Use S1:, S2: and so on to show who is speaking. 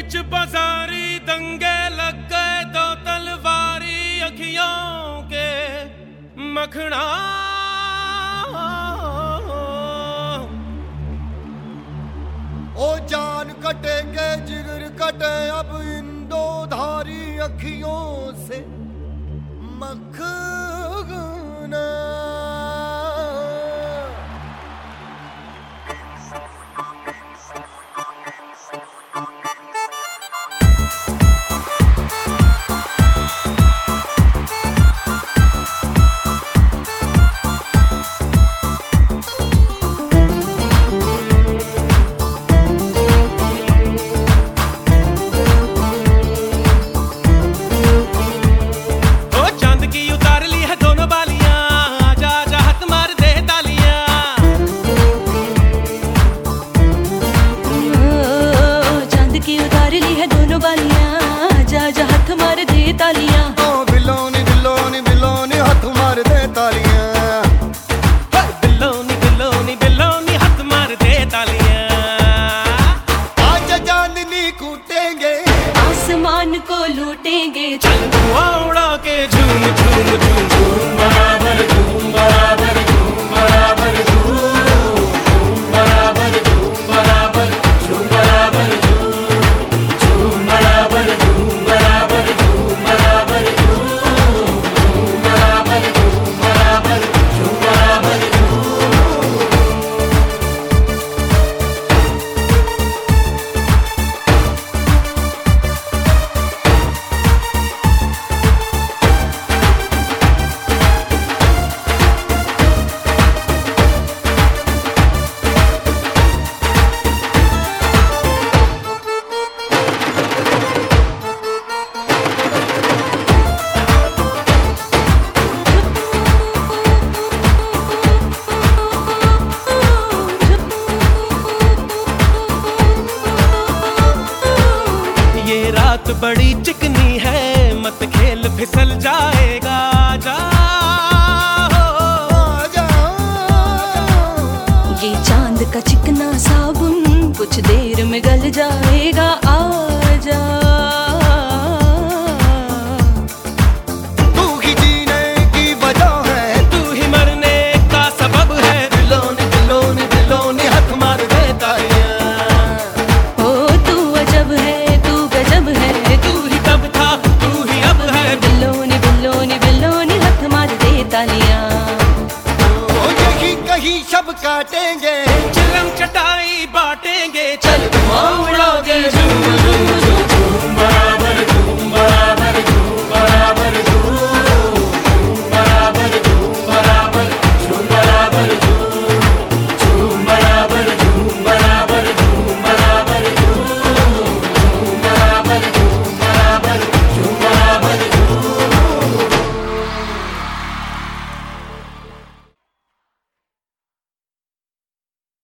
S1: बिच बाजारी दंगे लग गए, दो तलवारी अखियों के मखना।
S2: ओ जान कटेंगे जिगर कटे अब इन दो धारी अखियों से मखना।
S1: तालियां
S2: बिलोनी बिलोनी बिलोनी हाथ मार दे तालियां।
S1: बिलोनी बिलोनी बिलोनी हाथ मार दे तालियां।
S2: आज चांदनी कूटेंगे,
S1: आसमान को लूटेंगे, चल धुआं उड़ा के झूम झूम झूम झूम बराबर झूम बराबर झूम बराबर झूम बराबर झूम बराबर झूम बराबर झूम बराबर झूम बराबर रात बड़ी चिकनी है, मत खेल फिसल जाएगा। जा
S3: ये चांद का चिकना साबुन कुछ देर में गल जाएगा।